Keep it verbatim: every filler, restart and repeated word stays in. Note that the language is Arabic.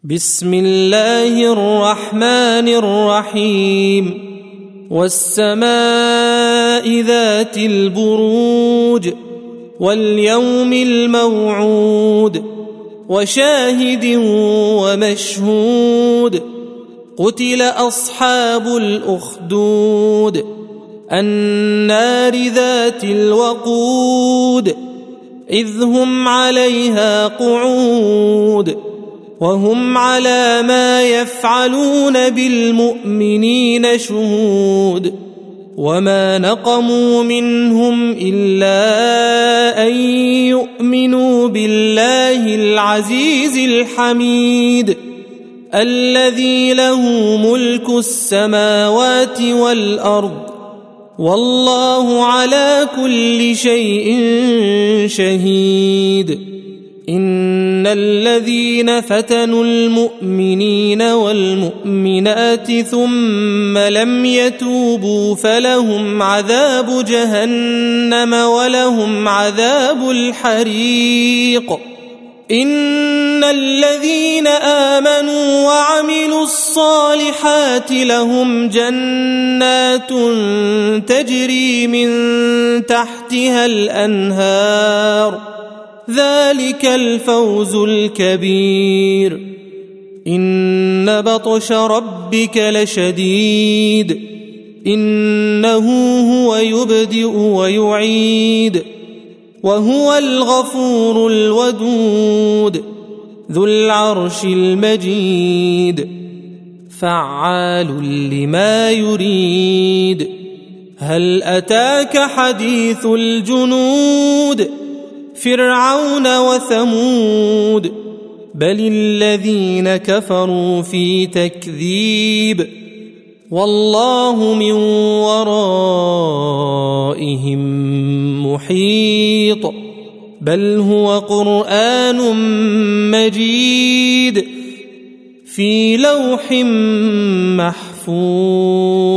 بسم الله الرحمن الرحيم والسماء ذات البروج واليوم الموعود وشاهد ومشهود قتل أصحاب الأخدود النار ذات الوقود إذ هم عليها قعود وهم على ما يفعلون بالمؤمنين شهود وما نقموا منهم إلا أن يؤمنوا بالله العزيز الحميد الذي له ملك السماوات والأرض والله على كل شيء شهيد إن الذين فتنوا المؤمنين والمؤمنات ثم لم يتوبوا فلهم عذاب جهنم ولهم عذاب الحريق إن الذين آمنوا وعملوا الصالحات لهم جنات تجري من تحتها الأنهار ذلك الفوز الكبير إن بطش ربك لشديد إنه هو يبدئ ويعيد وهو الغفور الودود ذو العرش المجيد فعال لما يريد هل أتاك حديث الجنود فرعون وثمود بل الذين كفروا في تكذيب والله من ورائهم محيط بل هو قرآن مجيد في لوح محفوظ.